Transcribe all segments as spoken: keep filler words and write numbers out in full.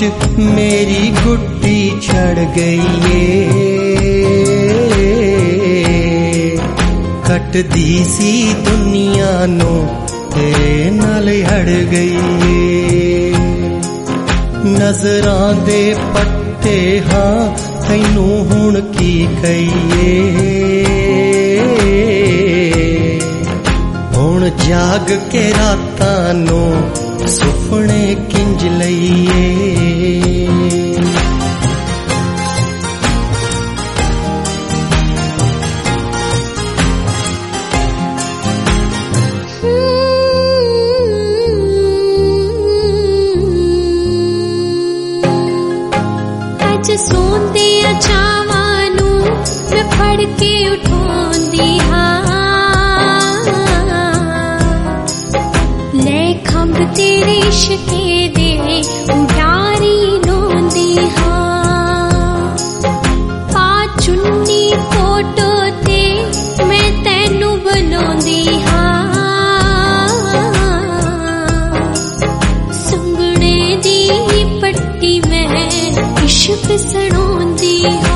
मेरी गुड्डी छड़ गई ए कटदी सी दुनिया नो तेरे नाल हड़ गई ए नजरां दे पट्टे हाँ तैनू हुण की कहिए हुण जाग के रातां नो सुपने किंज लईए अज सोंदे चावानू मैं फड़ के उठांदी हाँ ले खंभ तेरे इश्के दे उडारी लोंदी हाँ पा चुन्नी फोटो ते मैं तैनू बनांदी हाँ सुंगने दी पट्टी मैं इश्क सड़ोंदी हाँ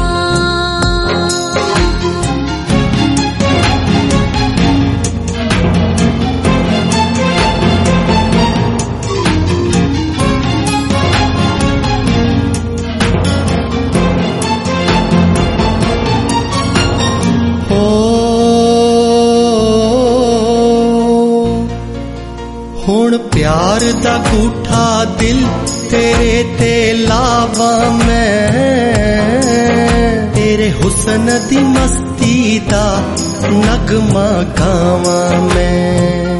हुण प्यार दा गूठा दिल तेरे ते लावा मैं तेरे हुस्न दी मस्ती दा नगमा गावा मैं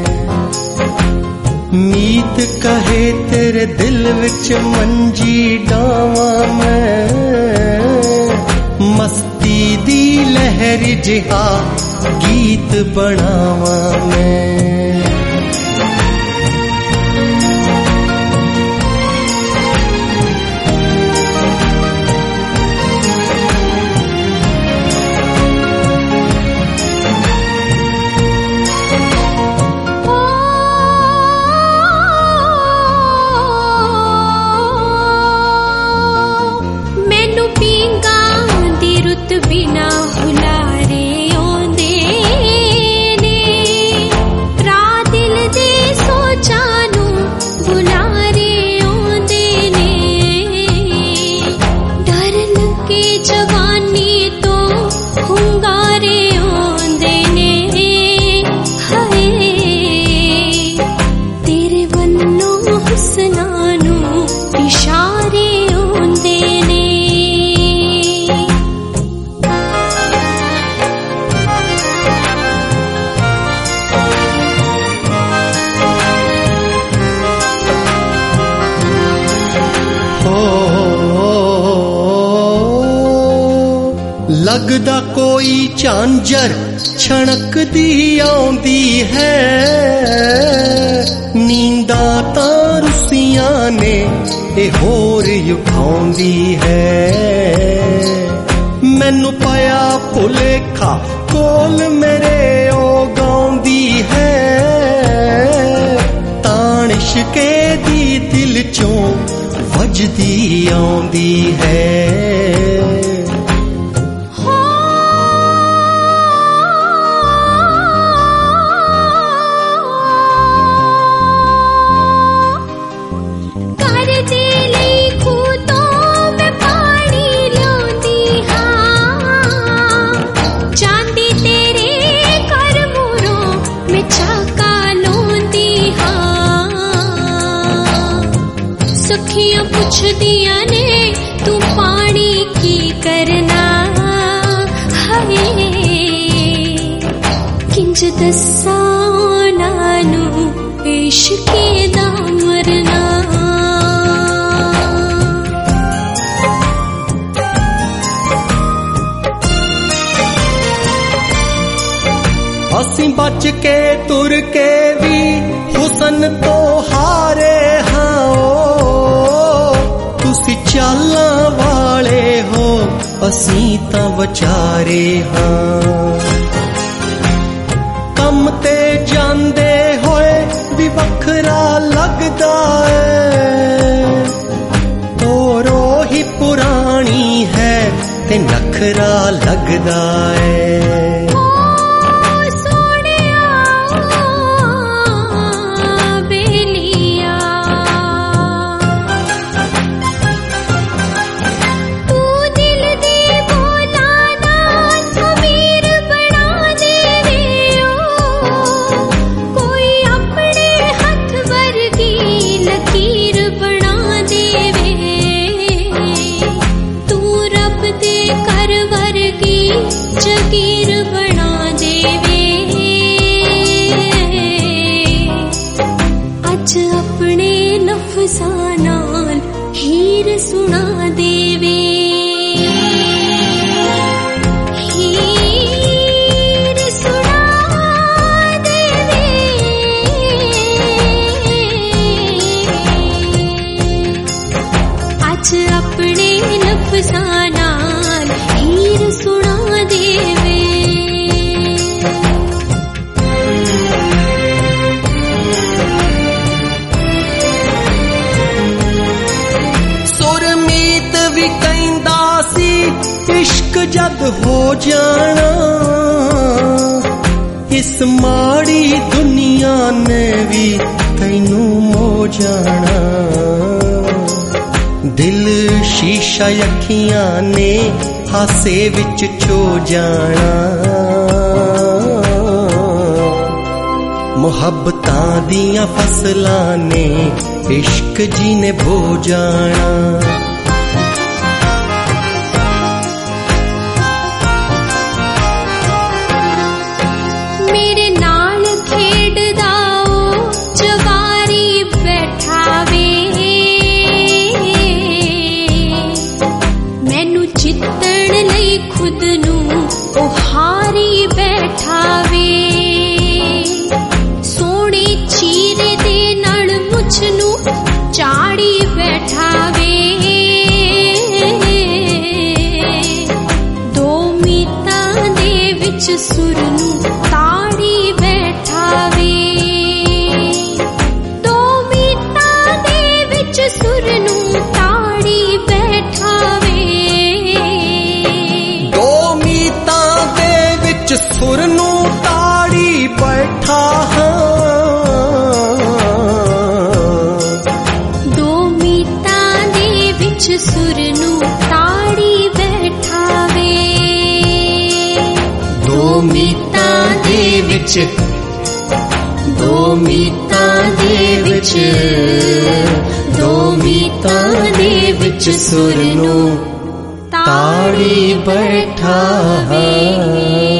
मीत कहे तेरे दिल विच मंजी डावा मैं मस्ती दी लहर जिहा गीत बनावा मैं बिना हुलारे आंदे ने रा दिल दे सोचानू बुलारे आंदे ने डर लगे जवानी तो हुंगारे आंदे ने हाय तेरे वल्लों हुस्नानू इशारे आंदे ने लगदा कोई झांझर छणक दी आउंदी है नींदा तां रुसियां ने ए होर उठाउंदी है मैनू पाया भुलेखा कोल मेरे ओ गाउंदी है तान इश्के दी दिल चों वजदी आउंदी है सखियां पुछ दिया ने तू पानी की करना हाय किंज दस्सा नानू इश्के दा मरना असीं बच के तुर के भी हुस्न तो हारे हाँ चालां वाले हो असीं तां वचारे हाँ कम ते जांदे होए भी वखरा लगदा है तो ਵੱਖਰਾ ਲੱਗਦਾ ਏ। जगीर बना देवे अज अपने लफ्ज़ां नाल हीर सुना देवे हीर सुना देवे अज अपने लफ्ज़ां नाल हीर सुना देवे। सुरमीत भी कहंदा सी इश्क जद हो जाना इस माड़ी दुनिया ने भी तैनू मो जाना। दिल शीशा अखियां ने हासे विच छो जाना। मुहब्बतां दियां फसलां ने इश्क जी ने बो जाना। मेरे नाल खेडदा ओ जवारी बैठा वे मैनू जितण लई खुद नू ओ हारी बैठा वे सोने चीरे दे नाल मुझ नू चाड़ी बैठा वे दो मीतां दे विच सुर नू ताड़ी बैठा वे दो मीतां दे विच सुर नू ताड़ी बैठा वे दो मीतां दे विच सुर नू ताड़ी बैठा दो मीतां दे विच सुर नू ताड़ी बैठा वे दो मीतां दे विच दो मीतां दे विच दो मीतां दे विच सुर नू ताड़ी बैठा है।